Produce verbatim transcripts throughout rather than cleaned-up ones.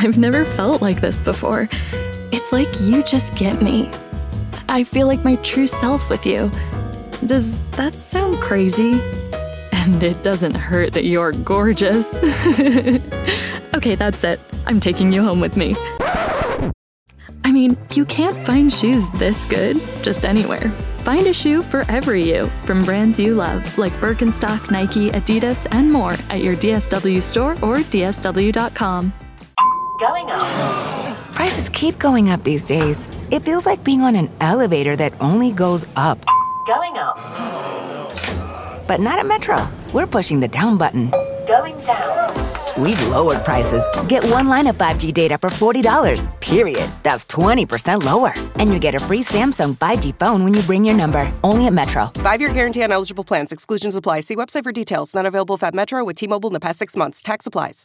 I've never felt like this before. It's like you just get me. I feel like my true self with you. Does that sound crazy? And it doesn't hurt that you're gorgeous. Okay, that's it. I'm taking you home with me. I mean, you can't find shoes this good just anywhere. Find a shoe for every you from brands you love, like Birkenstock, Nike, Adidas, and more at your D S W store or D S W dot com. Going up. Prices keep going up these days. It feels like being on an elevator that only goes up. Going up. But not at Metro. We're pushing the down button. Going down. We've lowered prices. Get one line of five G data for forty dollars, period. That's twenty percent lower. And you get a free Samsung five G phone when you bring your number. Only at Metro. Five-year guarantee on eligible plans. Exclusions apply. See website for details. Not available if at Metro with T-Mobile in the past six months. Tax applies.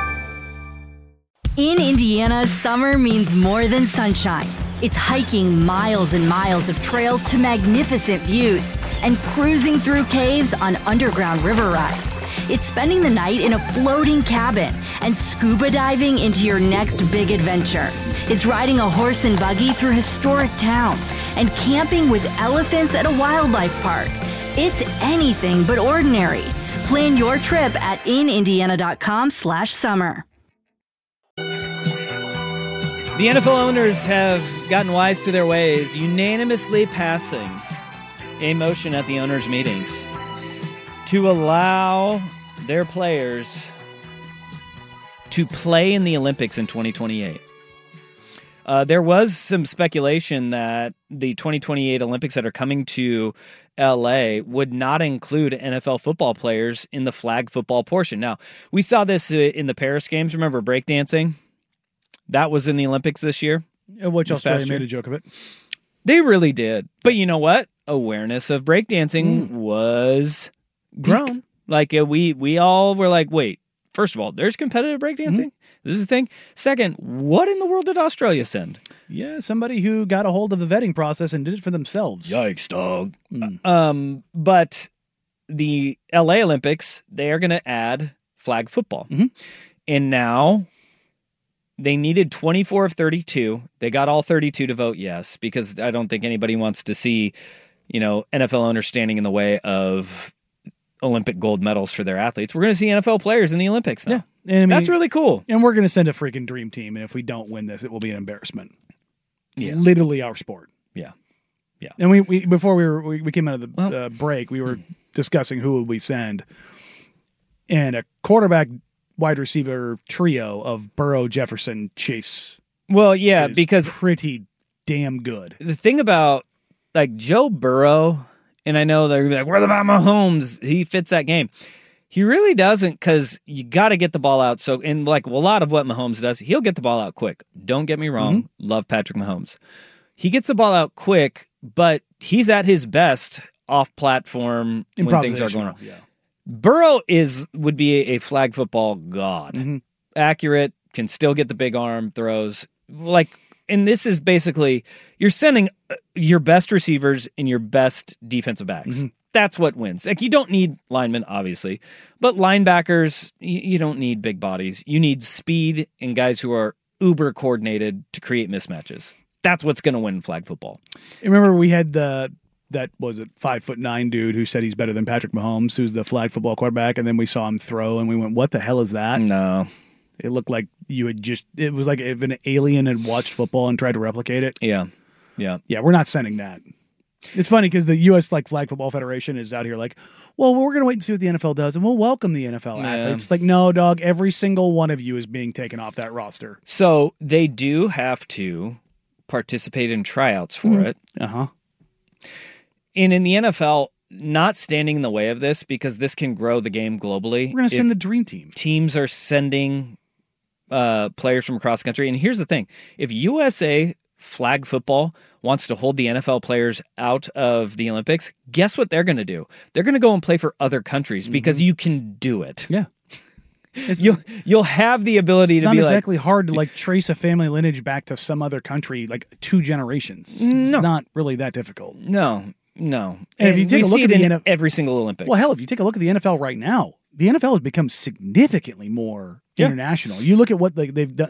In Indiana, summer means more than sunshine. It's hiking miles and miles of trails to magnificent views and cruising through caves on underground river rides. It's spending the night in a floating cabin and scuba diving into your next big adventure. It's riding a horse and buggy through historic towns and camping with elephants at a wildlife park. It's anything but ordinary. Plan your trip at in indiana dot com slash summer. The N F L owners have gotten wise to their ways, unanimously passing a motion at the owners' meetings to allow their players to play in the Olympics in twenty twenty-eight. Uh, there was some speculation that the twenty twenty-eight Olympics that are coming to L A would not include N F L football players in the flag football portion. Now, we saw this in the Paris Games. Remember breakdancing? That was in the Olympics this year. Which this Australia made a joke of it. They really did. But you know what? Awareness of breakdancing mm. was grown. Peak. Like uh, we we all were like, wait, first of all, there's competitive breakdancing. Mm-hmm. This is the thing. Second, what in the world did Australia send? Yeah, somebody who got a hold of the vetting process and did it for themselves. Yikes, dog. Mm. Um, but the L A Olympics, they are going to add flag football. Mm-hmm. And now they needed twenty-four of thirty-two. They got all thirty-two to vote yes, because I don't think anybody wants to see, you know, N F L owners standing in the way of Olympic gold medals for their athletes. We're going to see N F L players in the Olympics now. Yeah. And I mean, that's really cool. And we're going to send a freaking dream team. And if we don't win this, it will be an embarrassment. It's yeah. literally our sport. Yeah. Yeah. And we, we before we were we, we came out of the well, uh, break, we were discussing who would we send. And a quarterback wide receiver trio of Burrow, Jefferson, Chase. Well, yeah, because pretty damn good. The thing about like Joe Burrow, and I know they're like, what about Mahomes? He fits that game. He really doesn't, because you got to get the ball out. So, and like well, a lot of what Mahomes does, he'll get the ball out quick. Don't get me wrong. Mm-hmm. Love Patrick Mahomes. He gets the ball out quick, but he's at his best off platform when things are going on. Yeah. Burrow is would be a, a flag football god. Mm-hmm. Accurate, can still get the big arm throws. Like, and this is basically, you're sending your best receivers and your best defensive backs. Mm-hmm. That's what wins. Like, you don't need linemen, obviously, but linebackers, you, you don't need big bodies. You need speed and guys who are uber coordinated to create mismatches. That's what's going to win flag football. Remember, we had the that was it five foot nine dude who said he's better than Patrick Mahomes, who's the flag football quarterback, and then we saw him throw, and we went, "What the hell is that?" No, it looked like you had just. It was like if an alien had watched football and tried to replicate it. Yeah, yeah, yeah. We're not sending that. It's funny because the U S like Flag Football Federation is out here like, well, we're going to wait and see what the N F L does, and we'll welcome the N F L yeah. athletes. Like, no, dog. Every single one of you is being taken off that roster. So they do have to participate in tryouts for mm. it. Uh huh. And in the N F L, not standing in the way of this, because this can grow the game globally. We're going to send the dream team. Teams are sending uh, players from across the country. And here's the thing. If U S A flag football wants to hold the N F L players out of the Olympics, guess what they're going to do? They're going to go and play for other countries, because mm-hmm. you can do it. Yeah. You'll, you'll have the ability it's to be like... It's not exactly hard to like trace a family lineage back to some other country, like two generations. It's no. not really that difficult. No. No. And, and if you take we a look see at it the in N F L, every single Olympics. Well, hell, if you take a look at the N F L right now, the N F L has become significantly more yeah. international. You look at what they, they've done, the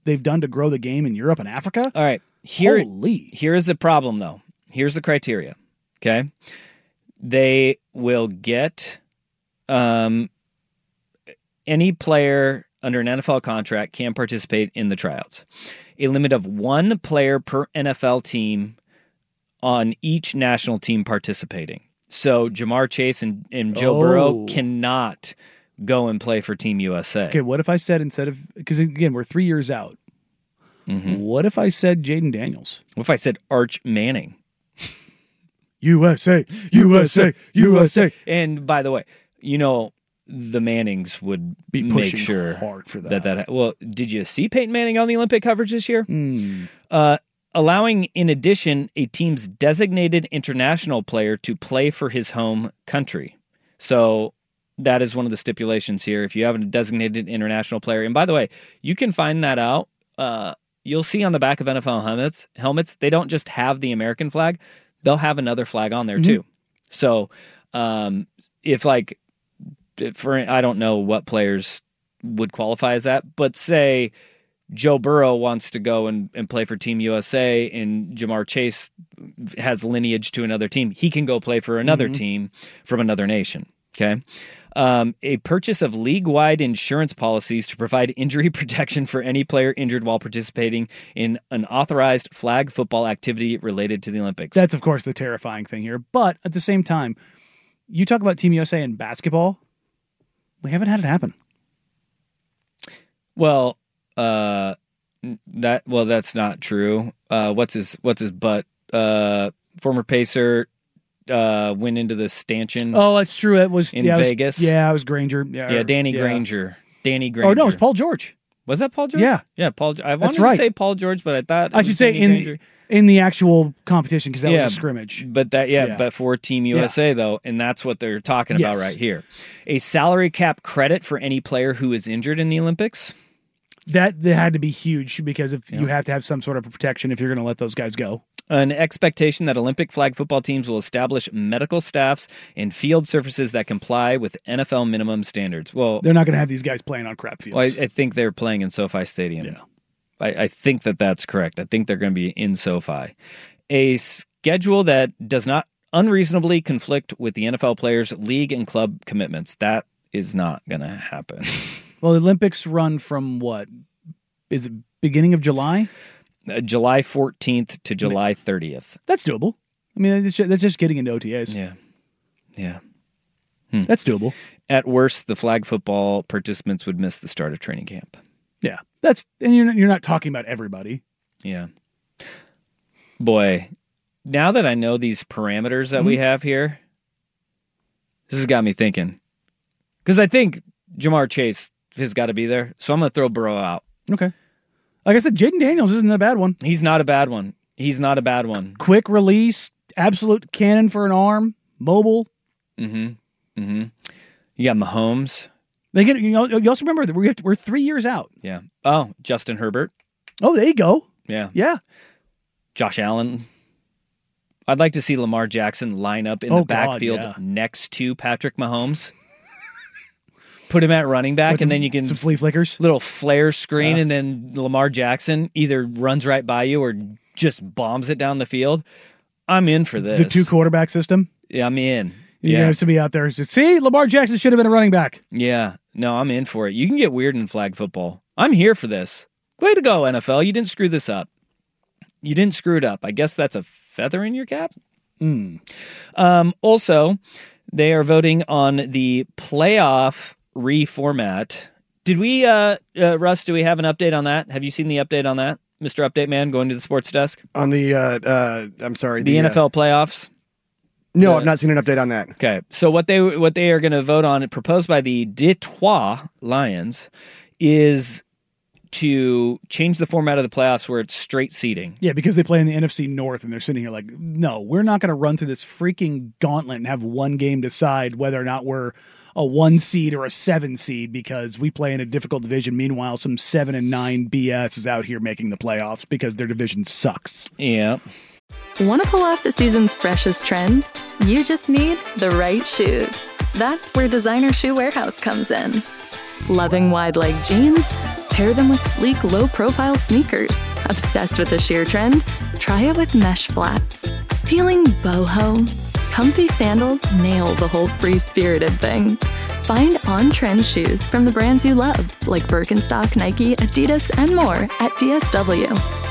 they've done to grow the game in Europe and Africa. All right. Here, Holy. here is the problem, though. Here's the criteria. Okay. They will get um, any player under an N F L contract can participate in the tryouts. A limit of one player per N F L team on each national team participating. So Jamar Chase and, and Joe Oh. Burrow cannot go and play for Team U S A. Okay, what if I said instead of, because again, we're three years out. Mm-hmm. What if I said Jaden Daniels? What if I said Arch Manning? U S A, U S A, U S A. And by the way, you know, the Mannings would Be make pushing sure hard for that. that that. Well, did you see Peyton Manning on the Olympic coverage this year? Mm. Uh, allowing, in addition, a team's designated international player to play for his home country. So that is one of the stipulations here. If you have a designated international player, and by the way, you can find that out. Uh, you'll see on the back of N F L helmets, helmets, they don't just have the American flag. They'll have another flag on there Mhm. too. So um, if like, for I don't know what players would qualify as that, but say Joe Burrow wants to go and, and play for Team U S A and Jamar Chase has lineage to another team, he can go play for another Mhm. team from another nation. Okay. Um, a purchase of league-wide insurance policies to provide injury protection for any player injured while participating in an authorized flag football activity related to the Olympics. That's, of course, the terrifying thing here. But at the same time, you talk about Team U S A in basketball, we haven't had it happen. Well, uh, that well, that's not true. Uh, what's his what's his butt? Uh, former Pacer uh, went into the stanchion. Oh, that's true. It was in yeah, it was- Vegas. yeah, it was Granger. Yeah, yeah, or- Danny yeah. Granger. Danny Granger. Oh no, it's Paul George. Was that Paul George? Yeah. yeah, Paul. I wanted right. to say Paul George, but I thought it I was should say Danny in Granger. in the actual competition because that Yeah, was a scrimmage. But that, yeah, Yeah. but for Team U S A though, and that's what they're talking about Yes. right here. A salary cap credit for any player who is injured in the Olympics. That that had to be huge because if you Yeah. have to have some sort of protection if you're going to let those guys go. An expectation that Olympic flag football teams will establish medical staffs and field surfaces that comply with N F L minimum standards. Well, They're not going to have these guys playing on crap fields. well I, I think they're playing in SoFi Stadium. Yeah. I, I think that that's correct. I think they're going to be in SoFi. A schedule that does not unreasonably conflict with the N F L players' league and club commitments. That is not going to happen. Well, the Olympics run from what? Is it beginning of July? Uh, July fourteenth to July thirtieth. That's doable. I mean, that's just, that's just getting into O T As. Yeah. Yeah. That's doable. At worst, the flag football participants would miss the start of training camp. Yeah. That's and you're not, you're not talking about everybody. Yeah. Boy, now that I know these parameters that Mm-hmm. we have here, this has got me thinking. Because I think Jamar Chase has got to be there, so I'm going to throw Burrow out. Okay. Like I said, Jaden Daniels isn't a bad one. He's not a bad one. He's not a bad one. Quick release, absolute cannon for an arm, mobile. Mm-hmm. Mm-hmm. You got Mahomes. They get. You know. You also remember that we're we're three years out. Yeah. Oh, Justin Herbert. Oh, there you go. Yeah. Yeah. Josh Allen. I'd like to see Lamar Jackson line up in Oh, the God, backfield yeah. next to Patrick Mahomes. Put him at running back, With and some- then you can some flea flickers. little flare screen, Yeah. and then Lamar Jackson either runs right by you or just bombs it down the field. I'm in for this. The two quarterback system. Yeah, I'm in. You Yeah, have somebody out there who says, "See, Lamar Jackson should have been a running back." yeah. No, I'm in for it. You can get weird in flag football. I'm here for this. Way to go, N F L. You didn't screw this up. You didn't screw it up. I guess that's a feather in your cap. Mm. Um, also, they are voting on the playoff reformat. Did we, uh, uh, Russ, do we have an update on that? Have you seen the update on that, Mister Update Man, going to the sports desk? On the, uh, uh, I'm sorry. The, uh, N F L playoffs? No, the- I've not seen an update on that. Okay, so what they what they are going to vote on, proposed by the Detroit Lions, is to change the format of the playoffs where it's straight seeding. Yeah, because they play in the N F C North, and they're sitting here like, "No, we're not going to run through this freaking gauntlet and have one game decide whether or not we're a one seed or a seven seed because we play in a difficult division. Meanwhile, some seven and nine B S is out here making the playoffs because their division sucks." Yeah. Want to pull off the season's freshest trends? You just need the right shoes. That's where Designer Shoe Warehouse comes in. Loving wide leg jeans, Pair them with sleek, low-profile sneakers. Obsessed with the sheer trend? Try it with mesh flats. Feeling boho? Comfy sandals nail the whole free-spirited thing. Find on-trend shoes from the brands you love, like Birkenstock, Nike, Adidas, and more at D S W.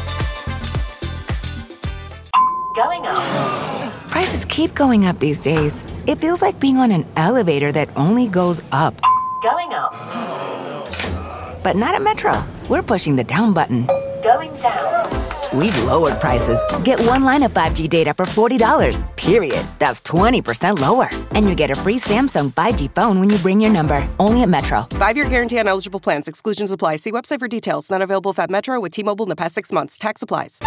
Going up. Prices keep going up these days. It feels like being on an elevator that only goes up. Going up. But not at Metro. We're pushing the down button. Going down. We've lowered prices. Get one line of five G data for forty dollars, period. That's twenty percent lower. And you get a free Samsung five G phone when you bring your number. Only at Metro. Five-year guarantee on eligible plans. Exclusions apply. See website for details. Not available at Metro with T-Mobile in the past six months. Tax applies.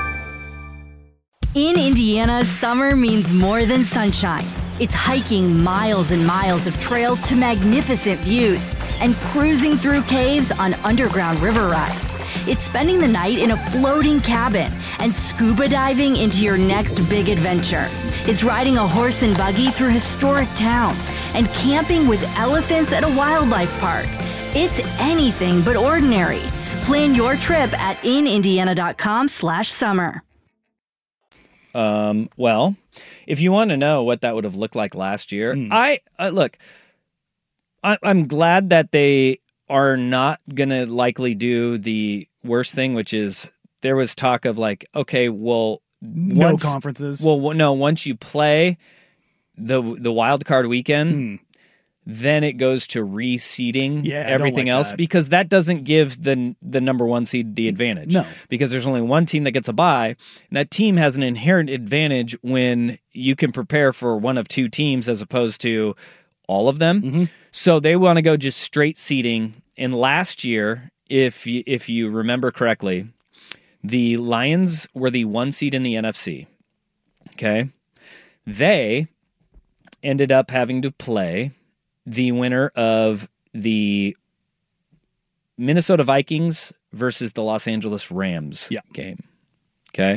In Indiana, summer means more than sunshine. It's hiking miles and miles of trails to magnificent views and cruising through caves on underground river rides. It's spending the night in a floating cabin and scuba diving into your next big adventure. It's riding a horse and buggy through historic towns and camping with elephants at a wildlife park. It's anything but ordinary. Plan your trip at inindiana.com slash summer. Um, well, if you want to know what that would have looked like last year, mm. I uh, look, I, I'm glad that they are not going to likely do the worst thing, which is there was talk of like, okay, well, no once, conferences. Well, no, once you play the the wild card weekend, mm. then it goes to reseeding yeah, everything like else that. because that doesn't give the the number one seed the advantage. No. Because there's only one team that gets a bye, and that team has an inherent advantage when you can prepare for one of two teams as opposed to all of them. Mm-hmm. So they want to go just straight seeding. And last year, if you, if you remember correctly, the Lions were the one seed in the N F C. Okay? They ended up having to play the winner of the Minnesota Vikings versus the Los Angeles Rams yeah. game. Okay?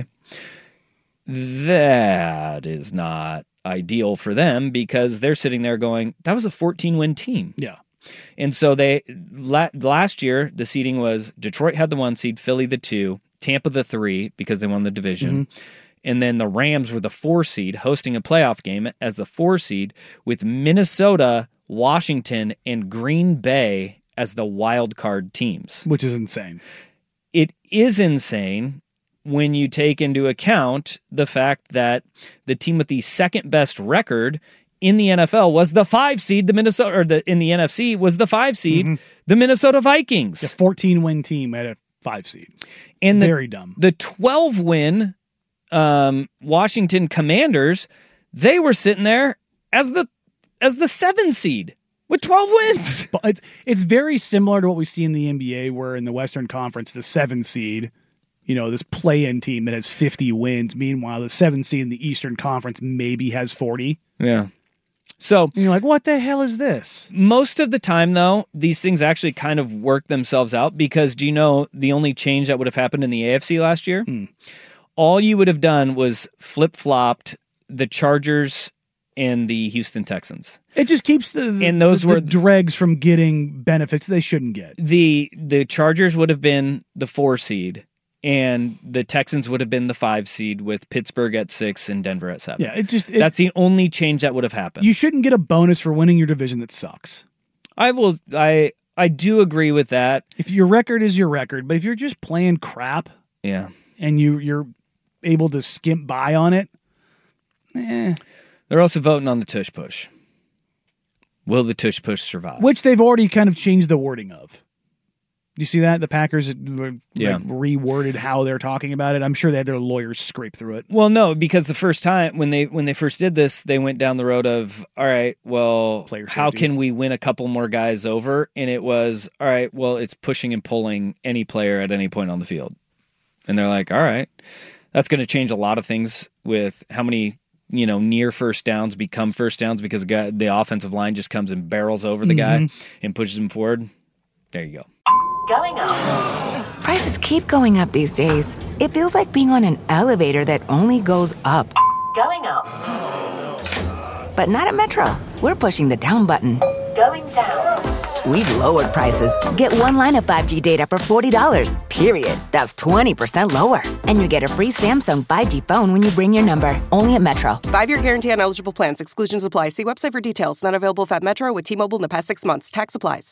That is not ideal for them because they're sitting there going, that was a fourteen-win team. Yeah. And so they la- last year, the seeding was Detroit had the one seed, Philly the two, Tampa the three because they won the division. Mm-hmm. And then the Rams were the four seed hosting a playoff game as the four seed with Minnesota, Washington, and Green Bay as the wild card teams. Which is insane. It is insane when you take into account the fact that the team with the second best record in the N F L was the five seed, the Minnesota, or the in the N F C was the five seed, mm-hmm. the Minnesota Vikings. A fourteen-win team at a five seed. And the, very dumb. The twelve-win um, Washington Commanders, they were sitting there as the as the seven seed with twelve wins. But it's, it's very similar to what we see in the N B A, where in the Western Conference, the seven seed, you know, this play-in team that has fifty wins. Meanwhile, the seven seed in the Eastern Conference maybe has forty. Yeah. So and you're like, what the hell is this? Most of the time, though, these things actually kind of work themselves out because do you know the only change that would have happened in the A F C last year? Hmm. All you would have done was flip-flopped the Chargers and the Houston Texans. It just keeps the, the, and those the, were the dregs from getting benefits they shouldn't get. The the Chargers would have been the four seed, and the Texans would have been the five seed with Pittsburgh at six and Denver at seven. Yeah, it just it, that's the only change that would have happened. You shouldn't get a bonus for winning your division that sucks. I will. I I do agree with that. If your record is your record, but if you're just playing crap, yeah, and you you're able to skimp by on it, eh. They're also voting on the tush push. Will the tush push survive? Which they've already kind of changed the wording of. You see that? The Packers like, yeah. reworded how they're talking about it. I'm sure they had their lawyers scrape through it. Well, no, because the first time when they when they first did this, they went down the road of, all right, well, Player how safety. can we win a couple more guys over? And it was, all right, well, it's pushing and pulling any player at any point on the field. And they're like, all right, that's going to change a lot of things with how many, you know, near first downs become first downs because the, guy, the offensive line just comes and barrels over the mm-hmm. guy and pushes him forward. There you go. Going up. Prices keep going up these days. It feels like being on an elevator that only goes up. Going up. But not at Metro. We're pushing the down button. Going down. We've lowered prices. Get one line of five G data for forty dollars, period. That's twenty percent lower. And you get a free Samsung five G phone when you bring your number. Only at Metro. Five-year guarantee on eligible plans. Exclusions apply. See website for details. Not available at Metro with T-Mobile in the past six months. Tax applies.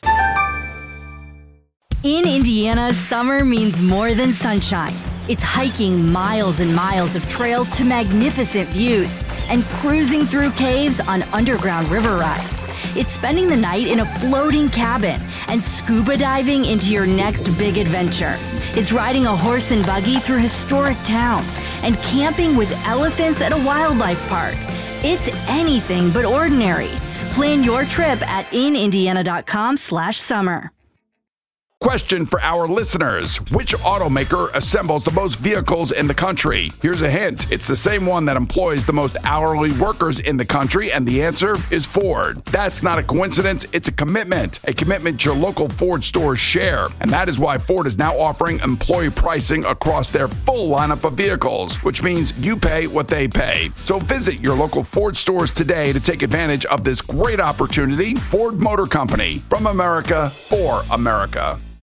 In Indiana, summer means more than sunshine. It's hiking miles and miles of trails to magnificent views and cruising through caves on underground river rides. It's spending the night in a floating cabin and scuba diving into your next big adventure. It's riding a horse and buggy through historic towns and camping with elephants at a wildlife park. It's anything but ordinary. Plan your trip at inindiana.com slash summer. Question for our listeners. Which automaker assembles the most vehicles in the country? Here's a hint. It's the same one that employs the most hourly workers in the country, and the answer is Ford. That's not a coincidence. It's a commitment. A commitment your local Ford stores share. And that is why Ford is now offering employee pricing across their full lineup of vehicles, which means you pay what they pay. So visit your local Ford stores today to take advantage of this great opportunity. Ford Motor Company. From America, for America.